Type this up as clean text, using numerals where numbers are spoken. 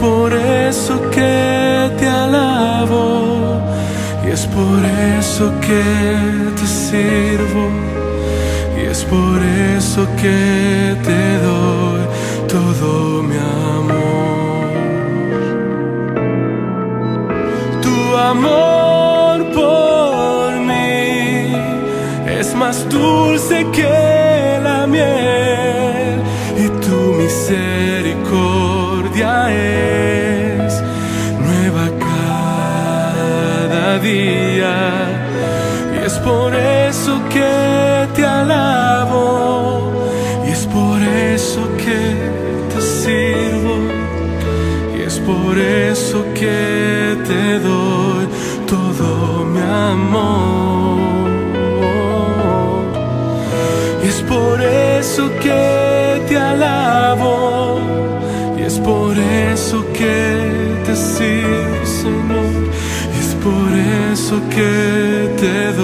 por eso que te alabo, y es por eso que te sirvo, y es por eso que te doy todo mi amor. Tu amor por mí es más dulce que la miel, y tu misericordia es nueva cada día, y es por eso que te alabo, y es por eso que te sirvo, y es por eso que te doy todo mi amor. Y es por eso que te alabo, y es por eso que te sirvo, Señor, y es por eso que te doy